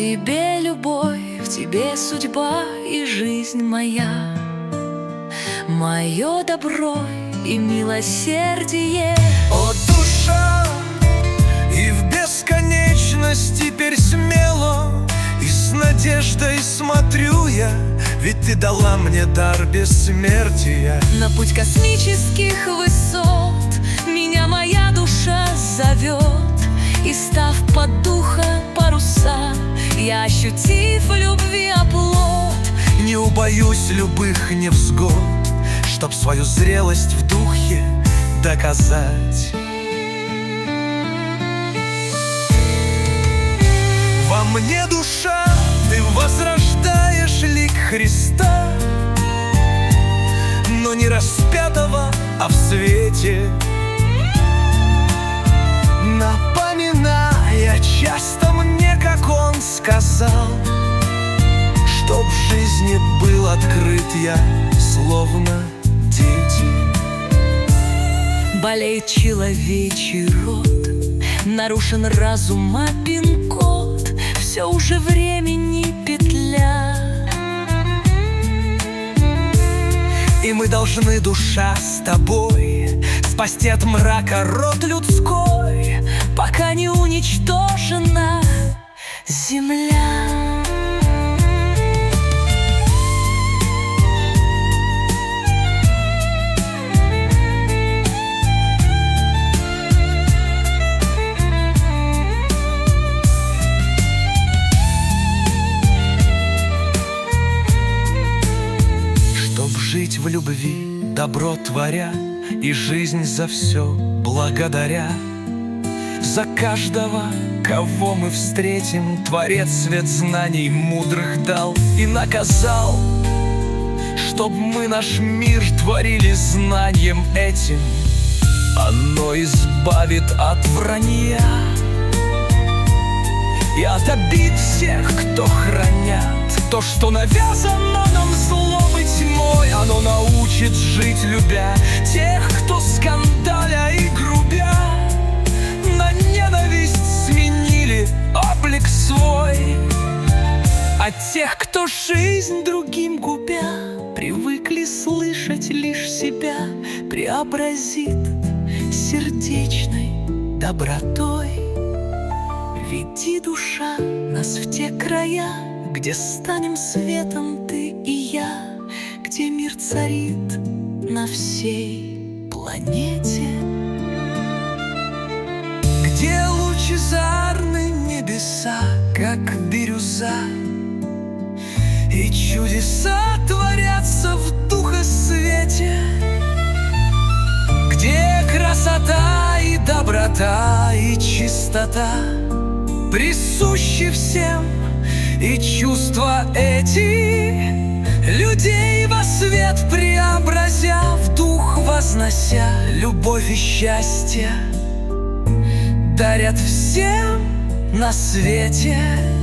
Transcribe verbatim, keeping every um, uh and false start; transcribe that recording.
тебе любовь, в тебе судьба и жизнь моя, мое добро и милосердие. О, душа, и в бесконечность теперь смело и с надеждой смотрю я, ведь ты дала мне дар бессмертия. На путь космических высот меня моя душа зовет, и став под духа паруса, я, ощутив любви оплот, не убоюсь любых невзгод, чтоб свою зрелость в духе доказать. Во мне, душа, ты возрождаешь лик Христа, но не распятого, а в свете, напоминая часто мне, как Он сказал, чтоб в жизни был открыт я, словно дети. болеет человечий род, нарушен разум, а пин-код все уже времени петля. И мы должны, душа, с тобой спасти от мрака род людской, пока не уничтожена земля. Чтоб жить в любви, добро творя, и жизнь за все благодаря, за каждого, кого мы встретим, Творец свет знаний мудрых дал и наказал, чтоб мы наш мир творили знанием этим. Оно избавит от вранья и от обид всех, кто хранят то, что навязано нам злом и тьмой. Оно научит жить, любя тех, кто скандаля и грубя на ненависть сменили облик свой. А тех, кто жизнь другим губя привыкли слышать лишь себя, преобразит сердечной добротой. Веди, душа, нас в те края, где станем светом ты и я, где мир царит на всей планете, где лучезарны небеса, как бирюза, и чудеса творятся в духосвете, где красота и доброта и чистота присущи всем, и чувства эти людей во свет преобразя, в дух вознося, любовь и счастье дарят всем на свете.